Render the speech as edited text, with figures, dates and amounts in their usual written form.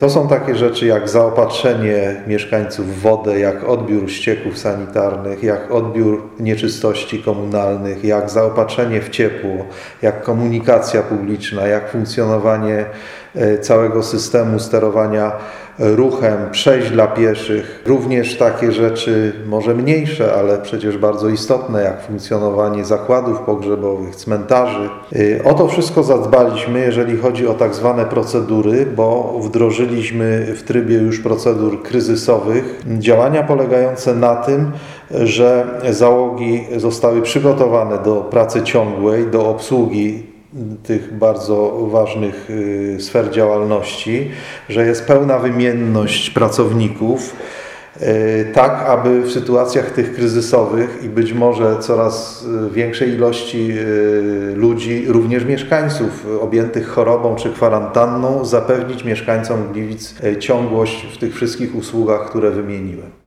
To są takie rzeczy jak zaopatrzenie mieszkańców w wodę, jak odbiór ścieków sanitarnych, jak odbiór nieczystości komunalnych, jak zaopatrzenie w ciepło, jak komunikacja publiczna, jak funkcjonowanie całego systemu sterowania ruchem, przejść dla pieszych. Również takie rzeczy, może mniejsze, ale przecież bardzo istotne, jak funkcjonowanie zakładów pogrzebowych, cmentarzy. O to wszystko zadbaliśmy, jeżeli chodzi o tak zwane procedury, bo wdrożyliśmy w trybie już procedur kryzysowych działania polegające na tym, że załogi zostały przygotowane do pracy ciągłej, do obsługi tych bardzo ważnych sfer działalności, że jest pełna wymienność pracowników, tak aby w sytuacjach tych kryzysowych i być może coraz większej ilości ludzi, również mieszkańców objętych chorobą czy kwarantanną, zapewnić mieszkańcom Gliwic ciągłość w tych wszystkich usługach, które wymieniłem.